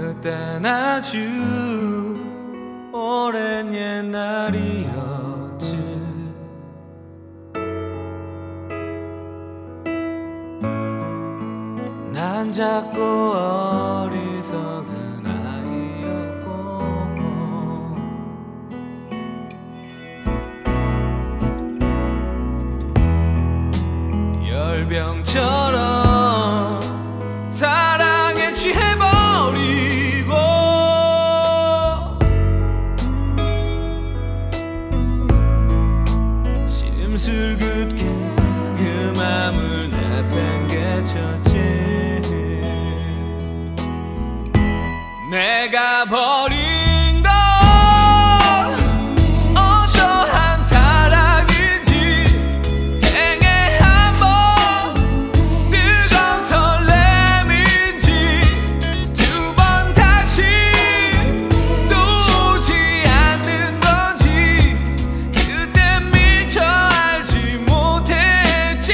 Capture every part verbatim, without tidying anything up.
그땐 아주 오랜 옛날이었지. 난 작고 어리석은 아이였고 열병처럼 사랑에 취해버리고 심술궂게 그 맘을 내팽개쳤지. 내가 버린 건 어떠한 사랑인지 생애 한 번 뜨거운 설렘인지 두 번 다시 또 오지 않는 건지 그땐 미처 알지 못했지.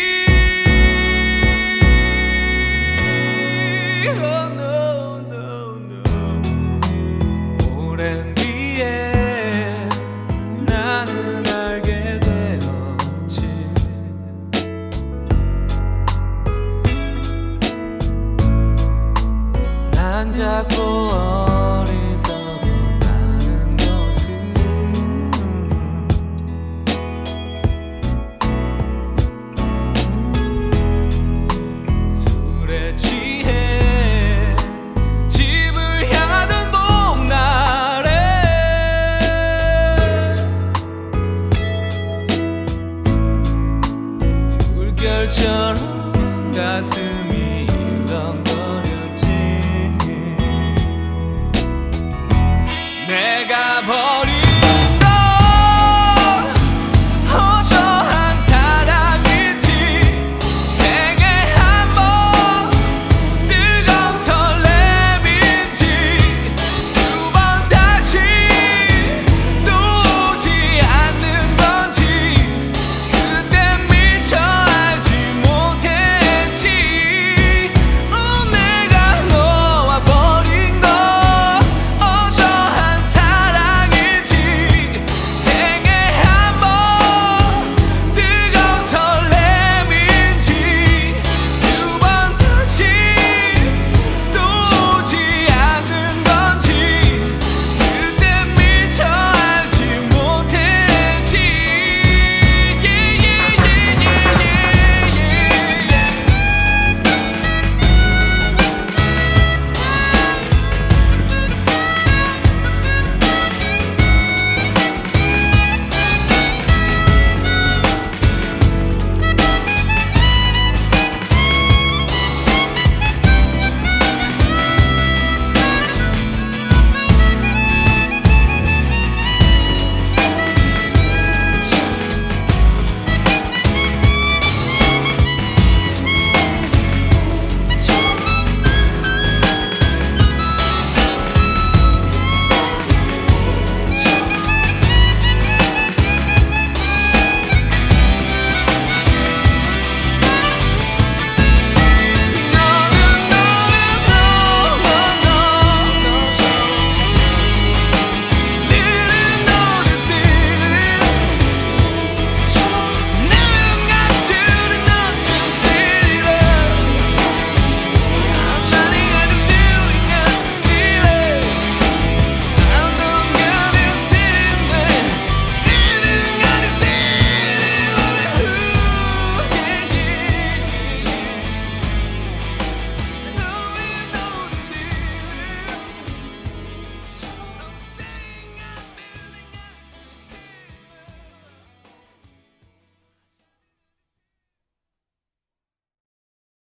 Oh, no, no, no. 오랜 뒤에 나는 알게 되었지. 난 작고